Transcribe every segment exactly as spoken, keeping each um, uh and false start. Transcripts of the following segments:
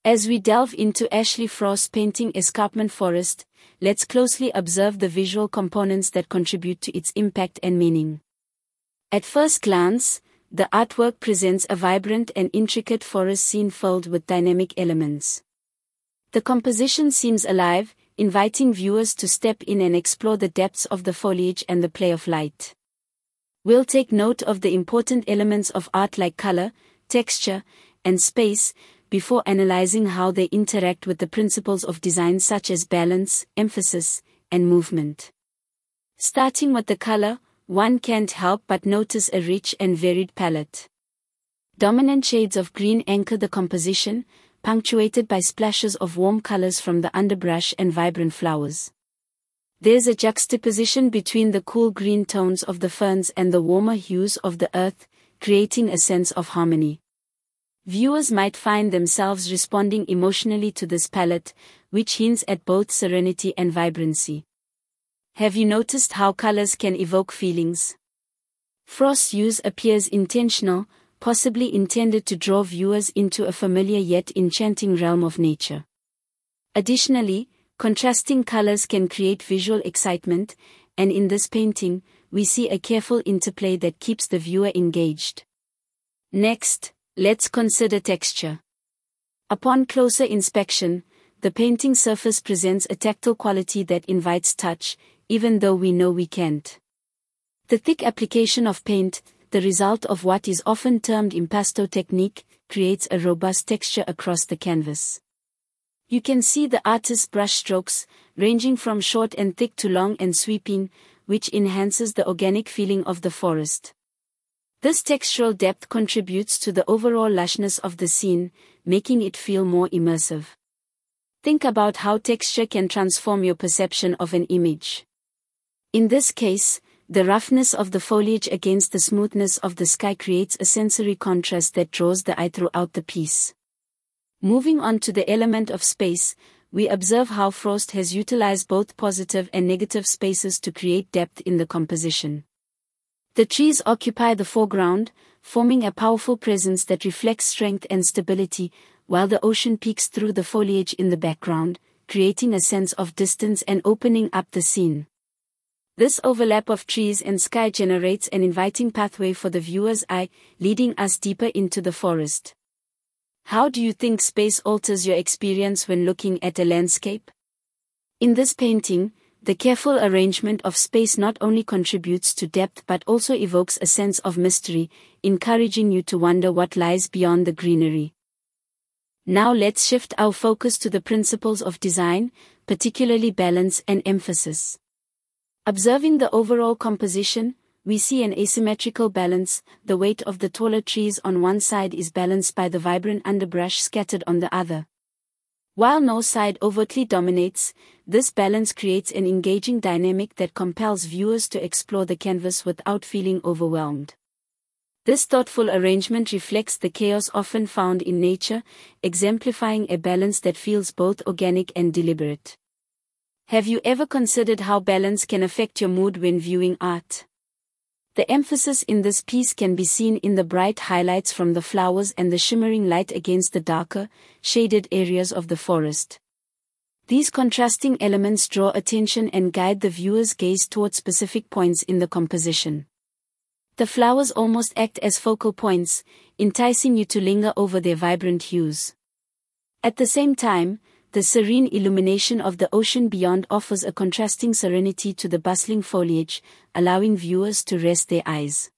As we delve into Ashley Frost's painting Escarpment Forest, let's closely observe the visual components that contribute to its impact and meaning. At first glance, the artwork presents a vibrant and intricate forest scene filled with dynamic elements. The composition seems alive, inviting viewers to step in and explore the depths of the foliage and the play of light. We'll take note of the important elements of art like color, texture, and space, before analyzing how they interact with the principles of design such as balance, emphasis, and movement. Starting with the color, one can't help but notice a rich and varied palette. Dominant shades of green anchor the composition, punctuated by splashes of warm colors from the underbrush and vibrant flowers. There's a juxtaposition between the cool green tones of the ferns and the warmer hues of the earth, creating a sense of harmony. Viewers might find themselves responding emotionally to this palette, which hints at both serenity and vibrancy. Have you noticed how colors can evoke feelings? Frost's use appears intentional, possibly intended to draw viewers into a familiar yet enchanting realm of nature. Additionally, contrasting colors can create visual excitement, and in this painting, we see a careful interplay that keeps the viewer engaged. Next, let's consider texture. Upon closer inspection, the painting surface presents a tactile quality that invites touch, even though we know we can't. The thick application of paint, the result of what is often termed impasto technique, creates a robust texture across the canvas. You can see the artist's brushstrokes, ranging from short and thick to long and sweeping, which enhances the organic feeling of the forest. This textural depth contributes to the overall lushness of the scene, making it feel more immersive. Think about how texture can transform your perception of an image. In this case, the roughness of the foliage against the smoothness of the sky creates a sensory contrast that draws the eye throughout the piece. Moving on to the element of space, we observe how Frost has utilized both positive and negative spaces to create depth in the composition. The trees occupy the foreground, forming a powerful presence that reflects strength and stability, while the ocean peeks through the foliage in the background, creating a sense of distance and opening up the scene. This overlap of trees and sky generates an inviting pathway for the viewer's eye, leading us deeper into the forest. How do you think space alters your experience when looking at a landscape? In this painting, the careful arrangement of space not only contributes to depth but also evokes a sense of mystery, encouraging you to wonder what lies beyond the greenery. Now let's shift our focus to the principles of design, particularly balance and emphasis. Observing the overall composition, we see an asymmetrical balance. The weight of the taller trees on one side is balanced by the vibrant underbrush scattered on the other. While no side overtly dominates, this balance creates an engaging dynamic that compels viewers to explore the canvas without feeling overwhelmed. This thoughtful arrangement reflects the chaos often found in nature, exemplifying a balance that feels both organic and deliberate. Have you ever considered how balance can affect your mood when viewing art? The emphasis in this piece can be seen in the bright highlights from the flowers and the shimmering light against the darker, shaded areas of the forest. These contrasting elements draw attention and guide the viewer's gaze toward specific points in the composition. The flowers almost act as focal points, enticing you to linger over their vibrant hues. At the same time, the serene illumination of the ocean beyond offers a contrasting serenity to the bustling foliage, allowing viewers to rest their eyes.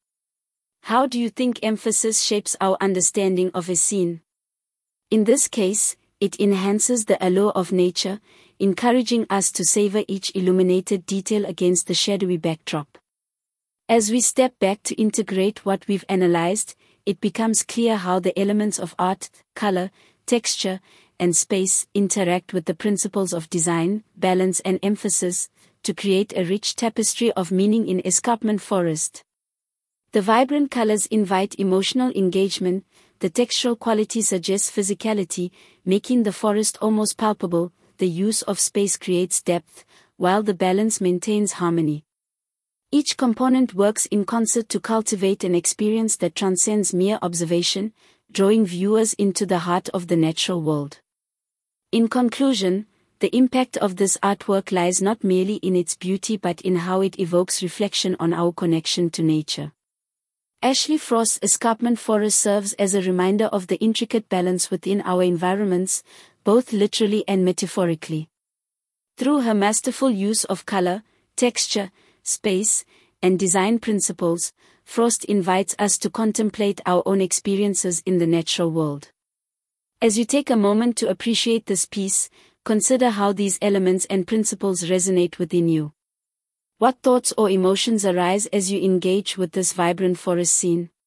How do you think emphasis shapes our understanding of a scene? In this case, it enhances the allure of nature, encouraging us to savor each illuminated detail against the shadowy backdrop. As we step back to integrate what we've analyzed, it becomes clear how the elements of art, color, texture, and space interact with the principles of design, balance and emphasis, to create a rich tapestry of meaning in Escarpment Forest. The vibrant colors invite emotional engagement, the textural quality suggests physicality, making the forest almost palpable. The use of space creates depth, while the balance maintains harmony. Each component works in concert to cultivate an experience that transcends mere observation, drawing viewers into the heart of the natural world. In conclusion, the impact of this artwork lies not merely in its beauty but in how it evokes reflection on our connection to nature. Ashley Frost's Escarpment Forest serves as a reminder of the intricate balance within our environments, both literally and metaphorically. Through her masterful use of color, texture, space, and design principles, Frost invites us to contemplate our own experiences in the natural world. As you take a moment to appreciate this piece, consider how these elements and principles resonate within you. What thoughts or emotions arise as you engage with this vibrant forest scene?